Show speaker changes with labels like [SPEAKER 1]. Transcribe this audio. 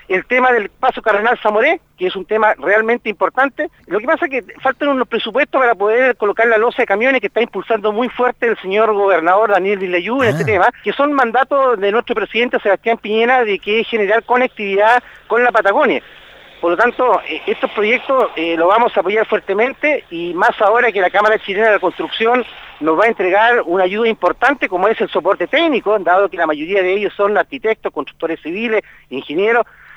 [SPEAKER 1] el tema del paso Cardenal Zamoré, que es un tema realmente importante. Lo que pasa es que faltan unos presupuestos para poder colocar la losa de camiones que está impulsando muy fuerte el señor gobernador Daniel Villayú en este tema, que son mandatos de nuestro presidente Sebastián Piñera de que generar conectividad con la Patagonia. Por lo tanto, estos proyectos los vamos a apoyar fuertemente, y más ahora que la Cámara Chilena de la Construcción nos va a entregar una ayuda importante como es el soporte técnico, dado que la mayoría de ellos son arquitectos, constructores civiles, ingenieros.